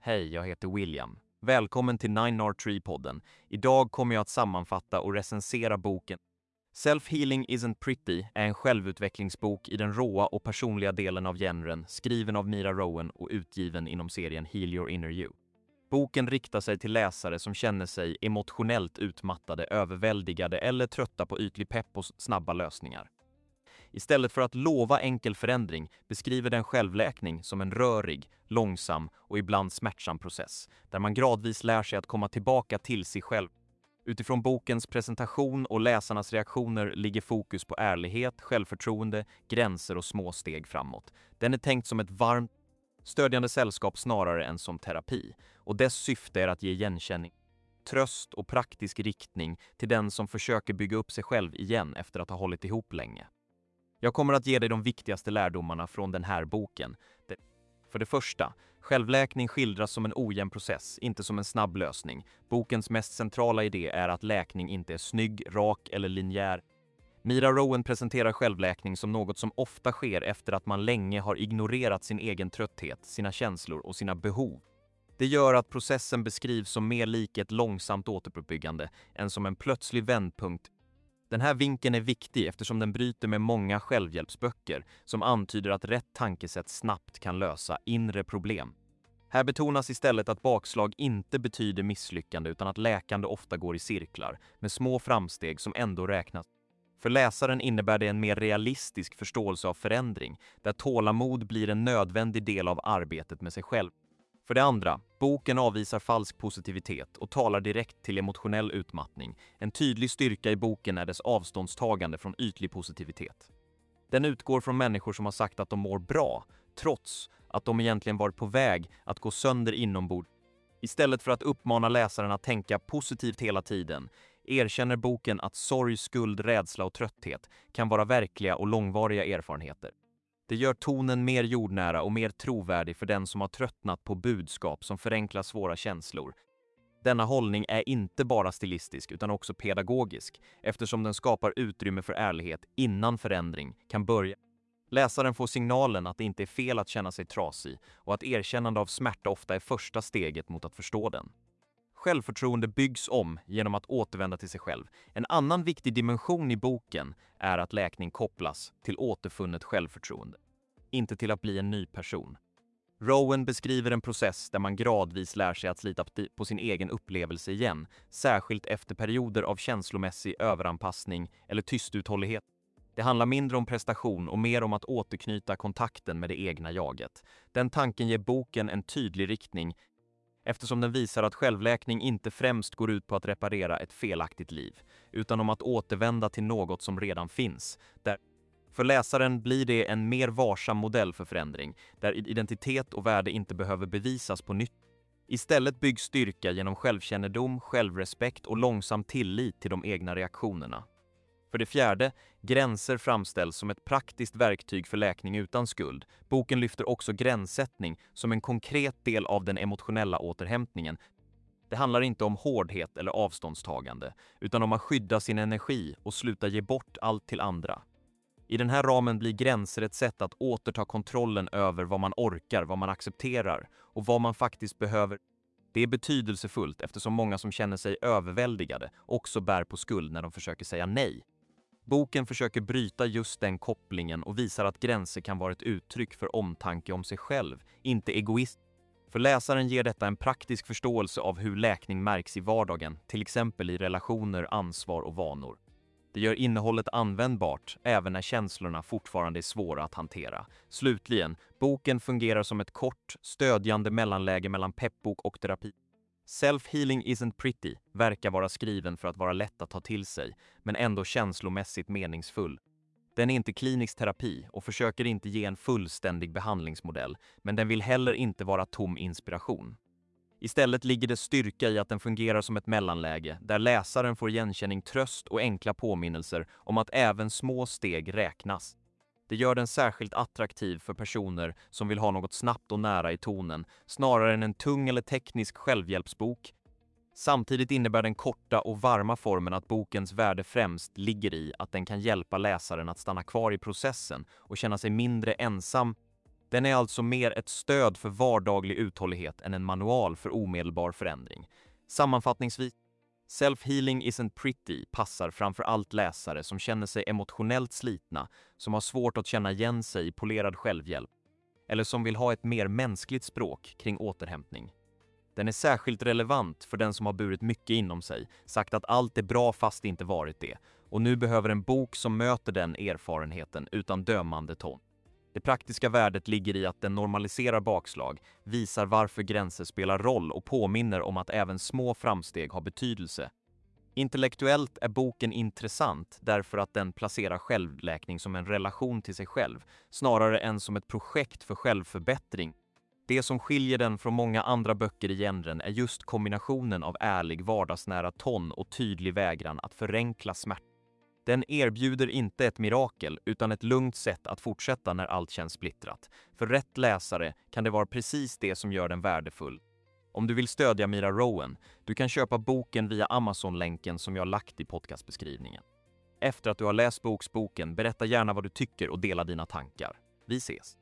Hej, jag heter William. Välkommen till 9R3-podden. Idag kommer jag att sammanfatta och recensera boken Self-Healing Isn't Pretty är en självutvecklingsbok i den råa och personliga delen av genren, skriven av Mira Rowan och utgiven inom serien Heal Your Inner You. Boken riktar sig till läsare som känner sig emotionellt utmattade, överväldigade eller trötta på ytlig pepp och snabba lösningar. Istället för att lova enkel förändring beskriver den självläkning som en rörig, långsam och ibland smärtsam process, där man gradvis lär sig att komma tillbaka till sig själv. Utifrån bokens presentation och läsarnas reaktioner ligger fokus på ärlighet, självförtroende, gränser och små steg framåt. Den är tänkt som ett varmt, stödjande sällskap snarare än som terapi, och dess syfte är att ge igenkänning, tröst och praktisk riktning till den som försöker bygga upp sig själv igen efter att ha hållit ihop länge. Jag kommer att ge dig de viktigaste lärdomarna från den här boken. För det första, självläkning skildras som en ojämn process, inte som en snabb lösning. Bokens mest centrala idé är att läkning inte är snygg, rak eller linjär. Mira Rowan presenterar självläkning som något som ofta sker efter att man länge har ignorerat sin egen trötthet, sina känslor och sina behov. Det gör att processen beskrivs som mer lik ett långsamt återuppbyggande än som en plötslig vändpunkt. Den här vinkeln är viktig eftersom den bryter med många självhjälpsböcker som antyder att rätt tankesätt snabbt kan lösa inre problem. Här betonas istället att bakslag inte betyder misslyckande utan att läkande ofta går i cirklar, med små framsteg som ändå räknas. För läsaren innebär det en mer realistisk förståelse av förändring, där tålamod blir en nödvändig del av arbetet med sig själv. För det andra, boken avvisar falsk positivitet och talar direkt till emotionell utmattning. En tydlig styrka i boken är dess avståndstagande från ytlig positivitet. Den utgår från människor som har sagt att de mår bra, trots att de egentligen varit på väg att gå sönder inombords. Istället för att uppmana läsaren att tänka positivt hela tiden, erkänner boken att sorg, skuld, rädsla och trötthet kan vara verkliga och långvariga erfarenheter. Det gör tonen mer jordnära och mer trovärdig för den som har tröttnat på budskap som förenklar svåra känslor. Denna hållning är inte bara stilistisk utan också pedagogisk, eftersom den skapar utrymme för ärlighet innan förändring kan börja. Läsaren får signalen att det inte är fel att känna sig trasig och att erkännande av smärta ofta är första steget mot att förstå den. Självförtroende byggs om genom att återvända till sig själv. En annan viktig dimension i boken är att läkning kopplas till återfunnet självförtroende, inte till att bli en ny person. Rowan beskriver en process där man gradvis lär sig att slita på sin egen upplevelse igen, särskilt efter perioder av känslomässig överanpassning eller tystuthållighet. Det handlar mindre om prestation och mer om att återknyta kontakten med det egna jaget. Den tanken ger boken en tydlig riktning, eftersom den visar att självläkning inte främst går ut på att reparera ett felaktigt liv, utan om att återvända till något som redan finns. För läsaren blir det en mer varsam modell för förändring, där identitet och värde inte behöver bevisas på nytt. Istället byggs styrka genom självkännedom, självrespekt och långsam tillit till de egna reaktionerna. För det fjärde, gränser framställs som ett praktiskt verktyg för läkning utan skuld. Boken lyfter också gränssättning som en konkret del av den emotionella återhämtningen. Det handlar inte om hårdhet eller avståndstagande, utan om att skydda sin energi och sluta ge bort allt till andra. I den här ramen blir gränser ett sätt att återta kontrollen över vad man orkar, vad man accepterar och vad man faktiskt behöver. Det är betydelsefullt eftersom många som känner sig överväldigade också bär på skuld när de försöker säga nej. Boken försöker bryta just den kopplingen och visar att gränser kan vara ett uttryck för omtanke om sig själv, inte egoism. För läsaren ger detta en praktisk förståelse av hur läkning märks i vardagen, till exempel i relationer, ansvar och vanor. Det gör innehållet användbart, även när känslorna fortfarande är svåra att hantera. Slutligen, boken fungerar som ett kort, stödjande mellanläge mellan peppbok och terapi. Self-Healing Isn't Pretty verkar vara skriven för att vara lätt att ta till sig, men ändå känslomässigt meningsfull. Den är inte klinisk terapi och försöker inte ge en fullständig behandlingsmodell, men den vill heller inte vara tom inspiration. Istället ligger det styrka i att den fungerar som ett mellanläge, där läsaren får igenkänning, tröst och enkla påminnelser om att även små steg räknas. Det gör den särskilt attraktiv för personer som vill ha något snabbt och nära i tonen, snarare än en tung eller teknisk självhjälpsbok. Samtidigt innebär den korta och varma formen att bokens värde främst ligger i att den kan hjälpa läsaren att stanna kvar i processen och känna sig mindre ensam. Den är alltså mer ett stöd för vardaglig uthållighet än en manual för omedelbar förändring. Sammanfattningsvis, Self-Healing Isn't Pretty passar framför allt läsare som känner sig emotionellt slitna, som har svårt att känna igen sig i polerad självhjälp, eller som vill ha ett mer mänskligt språk kring återhämtning. Den är särskilt relevant för den som har burit mycket inom sig, sagt att allt är bra fast det inte varit det, och nu behöver en bok som möter den erfarenheten utan dömande ton. Det praktiska värdet ligger i att den normaliserar bakslag, visar varför gränser spelar roll och påminner om att även små framsteg har betydelse. Intellektuellt är boken intressant därför att den placerar självläkning som en relation till sig själv, snarare än som ett projekt för självförbättring. Det som skiljer den från många andra böcker i genren är just kombinationen av ärlig vardagsnära ton och tydlig vägran att förenkla smärta. Den erbjuder inte ett mirakel utan ett lugnt sätt att fortsätta när allt känns splittrat. För rätt läsare kan det vara precis det som gör den värdefull. Om du vill stödja Mira Rowan, du kan köpa boken via Amazon-länken som jag lagt i podcastbeskrivningen. Efter att du har läst boken, berätta gärna vad du tycker och dela dina tankar. Vi ses!